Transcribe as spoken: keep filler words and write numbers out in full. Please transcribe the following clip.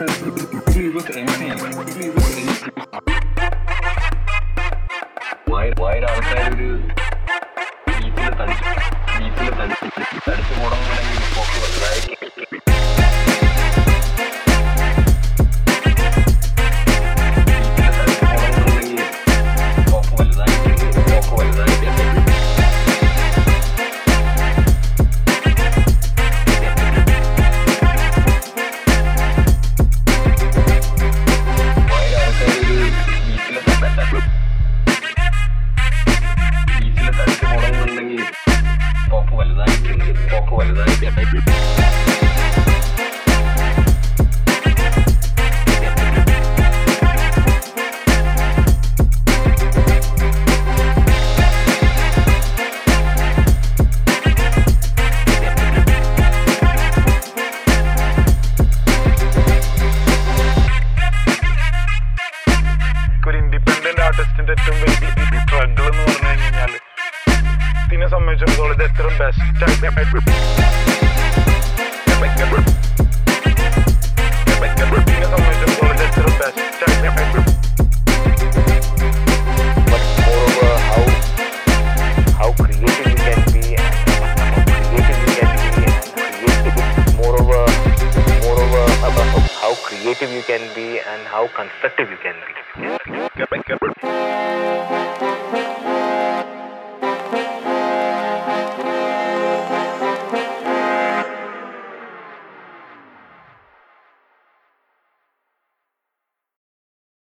വയറ് ആൾക്കാരൊരു ബീച്ചിൽ തടിച്ച് ബീച്ചിൽ തടിച്ച് തടിച്ചു പോകണമെന്നുണ്ടെങ്കിൽ പോക്ക് വലുതായി പോക്ക് വലുതായിട്ട് പോക്ക് വലുതായിട്ട് ഒരു ഇൻഡിപെൻഡന്റ് ആർട്ടിസ്റ്റിന്റെ ഏറ്റവും വലിയ സ്ട്രഗിൾ എന്ന് പറഞ്ഞു കഴിഞ്ഞാൽ ഇതിനെ സംബന്ധിച്ചിടത്തോളം ഇത് എത്ര ബെസ്റ്റ് ആയിട്ട് ഇതിനെ സംബന്ധിച്ചിടത്തോളം ഇത് എത്ര ബെസ്റ്റ് ആയിട്ട് how creative you can be and creative you can be and creative moreover moreover about how creative you can be and how constructive you can be.